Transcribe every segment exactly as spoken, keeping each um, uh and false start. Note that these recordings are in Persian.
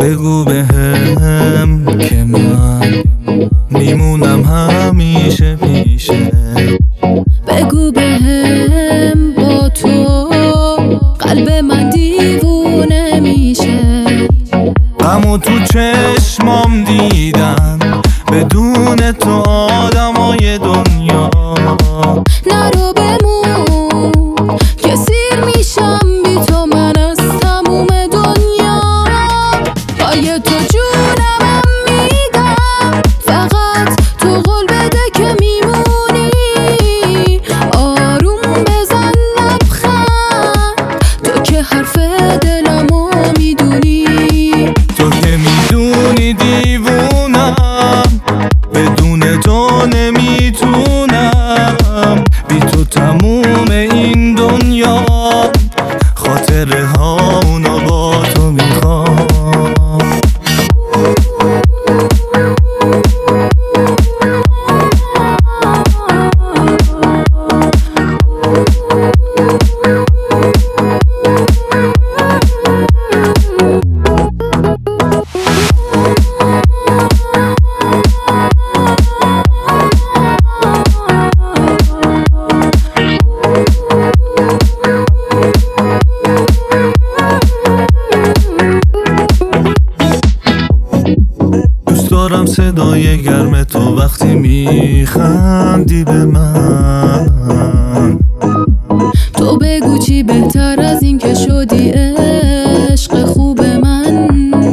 بگو بهم که من میمونم همیشه پیشه. بگو بهم با تو قلب من دیوونه میشه. غمو تو چشمام دیدم، بدون تو آدمای دنیا. نرو بمون که سیر میشم بی تو من از تموم دنیا. پای تو جونم میدم، فقط تو قول بده که میمونی. آروم بزن لبخند، تو که حرف دلمو میدونی. تو که میدونی دیوونم، بدون تو نمیتونم. بی تو تموم این دنیا، خاطره هامونو با تو میخوام. دارم صدای گرم تو وقتی میخندی به من. تو بگو چی بهتر از این که شدی عشق خوب من.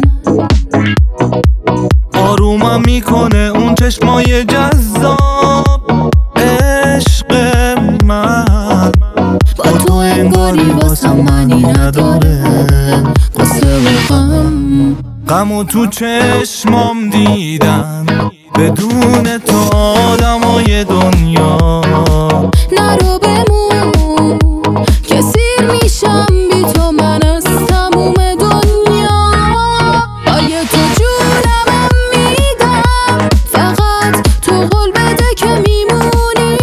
آرومم میکنه اون چشمای جذاب عشق من. با تو انگاری واسم معنی نداره قصه و غم. غمو تو چشمام دیدم، بدون تو آدمای دنیا. نرو بمون که سیر میشم بی تو من از تموم دنیا. پای تو جونم میدم، فقط تو قول بده که میمونی.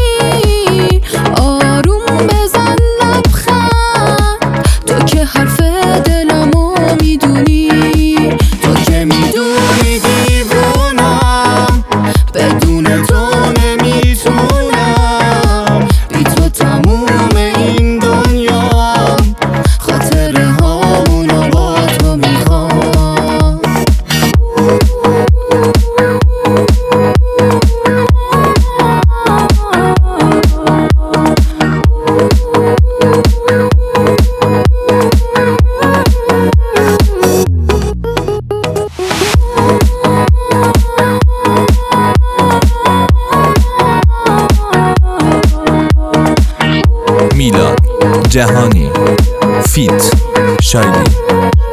آروم بزن لبخند، تو که حرف دلمو میدونی. تو که میدونی دیوونم، بدون تو نمیتونم. بی تو تموم این دنیا، خاطره هامونو با تو میخوام. میلاد جهانی فیت شایلی.